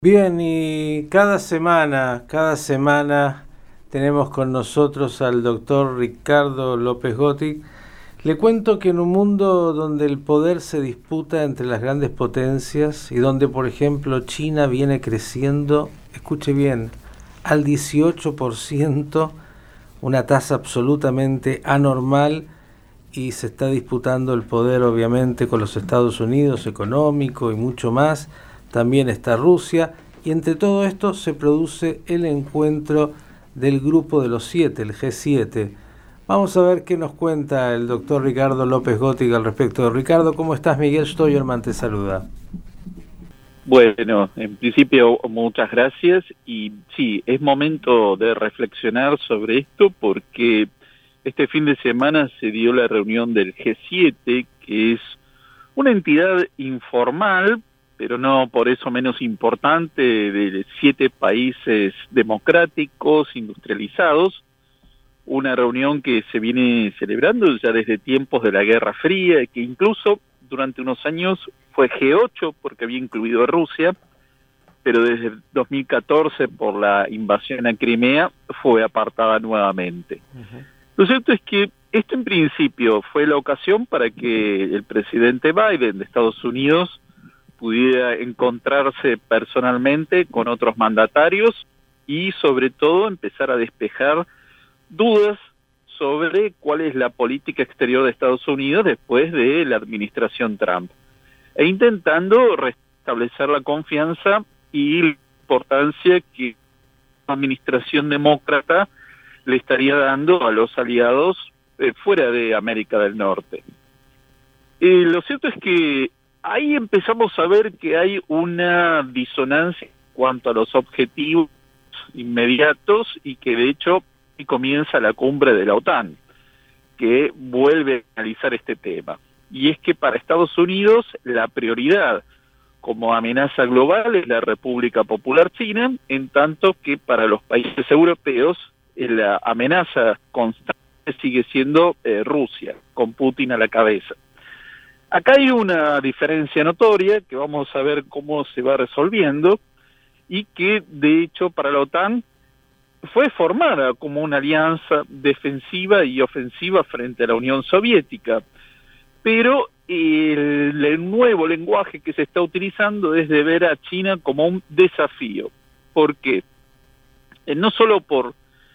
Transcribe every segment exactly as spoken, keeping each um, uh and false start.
Bien, y cada semana, cada semana tenemos con nosotros al doctor Ricardo López Gotti. Le cuento que en un mundo donde el poder se disputa entre las grandes potencias y donde, por ejemplo, China viene creciendo, escuche bien, al dieciocho por ciento, una tasa absolutamente anormal, y se está disputando el poder, obviamente, con los Estados Unidos, económico y mucho más. También está Rusia, y entre todo esto se produce el encuentro del Grupo de los Siete, el G siete. Vamos a ver qué nos cuenta el doctor Ricardo López Gotti al respecto. Ricardo, ¿cómo estás? Miguel Steuermann te saluda. Bueno, en principio muchas gracias, y sí, es momento de reflexionar sobre esto porque este fin de semana se dio la reunión del G siete, que es una entidad informal, pero no por eso menos importante, de siete países democráticos, industrializados, una reunión que se viene celebrando ya desde tiempos de la Guerra Fría, que incluso durante unos años fue G ocho porque había incluido a Rusia, pero desde dos mil catorce por la invasión a Crimea fue apartada nuevamente. Uh-huh. Lo cierto es que esto en principio fue la ocasión para que el presidente Biden de Estados Unidos pudiera encontrarse personalmente con otros mandatarios y sobre todo empezar a despejar dudas sobre cuál es la política exterior de Estados Unidos después de la administración Trump, e intentando restablecer la confianza y la importancia que la administración demócrata le estaría dando a los aliados eh, fuera de América del Norte. Eh, lo cierto es que ahí empezamos a ver que hay una disonancia en cuanto a los objetivos inmediatos, y que de hecho comienza la cumbre de la OTAN, que vuelve a analizar este tema. Y es que para Estados Unidos la prioridad como amenaza global es la República Popular China, en tanto que para los países europeos la amenaza constante sigue siendo eh, Rusia, con Putin a la cabeza. Acá hay una diferencia notoria que vamos a ver cómo se va resolviendo, y que de hecho para la OTAN fue formada como una alianza defensiva y ofensiva frente a la Unión Soviética, pero el, el nuevo lenguaje que se está utilizando es de ver a China como un desafío. ¿Por qué? Eh, no solo por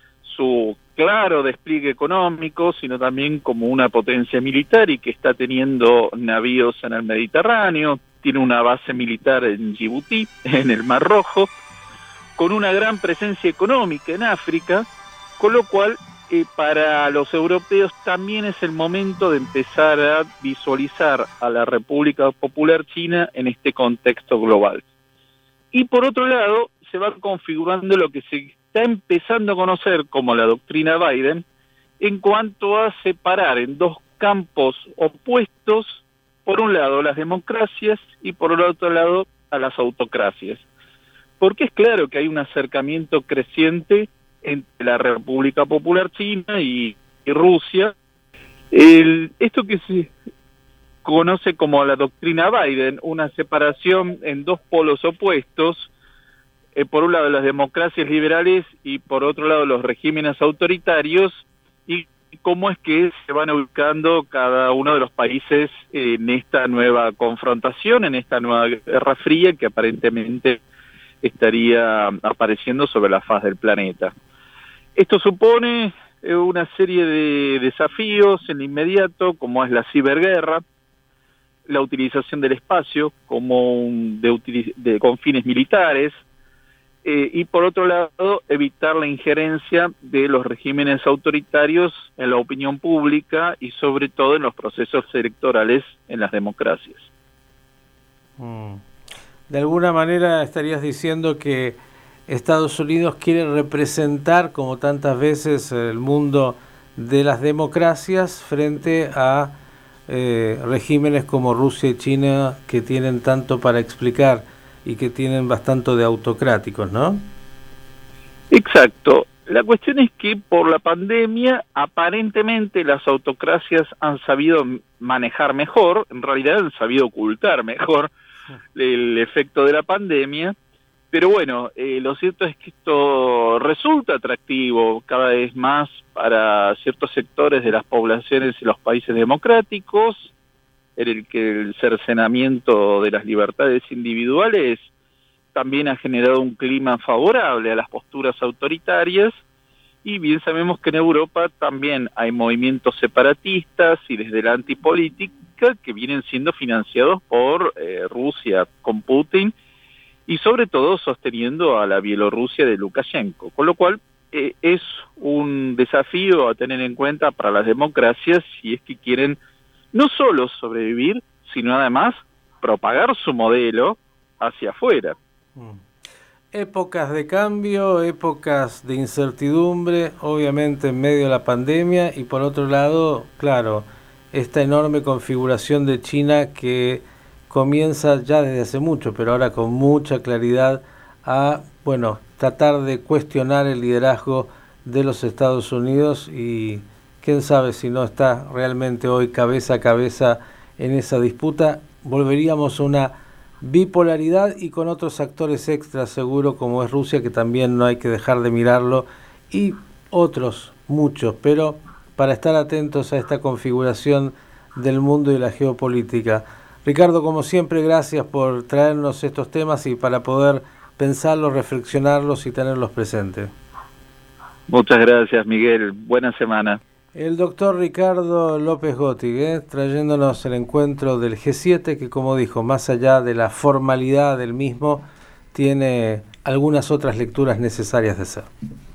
su claro despliegue económico, sino también como una potencia militar, y que está teniendo navíos en el Mediterráneo, tiene una base militar en Djibouti, en el Mar Rojo, con una gran presencia económica en África, con lo cual eh, para los europeos también es el momento de empezar a visualizar a la República Popular China en este contexto global. Y por otro lado, se va configurando lo que se está empezando a conocer como la doctrina Biden, en cuanto a separar en dos campos opuestos, por un lado las democracias y por el otro lado a las autocracias. Porque es claro que hay un acercamiento creciente entre la República Popular China y, y Rusia. El, esto que se conoce como la doctrina Biden, una separación en dos polos opuestos, eh, por un lado las democracias liberales y por otro lado los regímenes autoritarios, y cómo es que se van ubicando cada uno de los países en esta nueva confrontación, en esta nueva Guerra Fría que aparentemente estaría apareciendo sobre la faz del planeta. Esto supone una serie de desafíos en inmediato, como es la ciberguerra, la utilización del espacio como un, de, de, con fines militares, eh, y por otro lado, evitar la injerencia de los regímenes autoritarios en la opinión pública y sobre todo en los procesos electorales en las democracias. Mm. De alguna manera estarías diciendo que Estados Unidos quiere representar, como tantas veces, el mundo de las democracias frente a eh, regímenes como Rusia y China, que tienen tanto para explicar y que tienen bastante de autocráticos, ¿no? Exacto. La cuestión es que por la pandemia aparentemente las autocracias han sabido manejar mejor, en realidad han sabido ocultar mejor el efecto de la pandemia, Pero bueno, eh, lo cierto es que esto resulta atractivo cada vez más para ciertos sectores de las poblaciones en los países democráticos, en el que el cercenamiento de las libertades individuales también ha generado un clima favorable a las posturas autoritarias, y bien sabemos que en Europa también hay movimientos separatistas y desde la antipolítica que vienen siendo financiados por eh, Rusia con Putin, y sobre todo sosteniendo a la Bielorrusia de Lukashenko, con lo cual eh, es un desafío a tener en cuenta para las democracias si es que quieren no solo sobrevivir, sino además propagar su modelo hacia afuera. Épocas de cambio, épocas de incertidumbre, obviamente en medio de la pandemia, y por otro lado, claro, esta enorme configuración de China que comienza ya desde hace mucho, pero ahora con mucha claridad a, bueno, tratar de cuestionar el liderazgo de los Estados Unidos, y quién sabe si no está realmente hoy cabeza a cabeza en esa disputa. Volveríamos a una bipolaridad y con otros actores extras seguro, como es Rusia, que también no hay que dejar de mirarlo, y otros muchos, pero para estar atentos a esta configuración del mundo y la geopolítica. Ricardo, como siempre, gracias por traernos estos temas y para poder pensarlos, reflexionarlos y tenerlos presentes. Muchas gracias, Miguel. Buena semana. El doctor Ricardo López Gotti, ¿eh? trayéndonos el encuentro del G siete, que como dijo, más allá de la formalidad del mismo, tiene algunas otras lecturas necesarias de ser.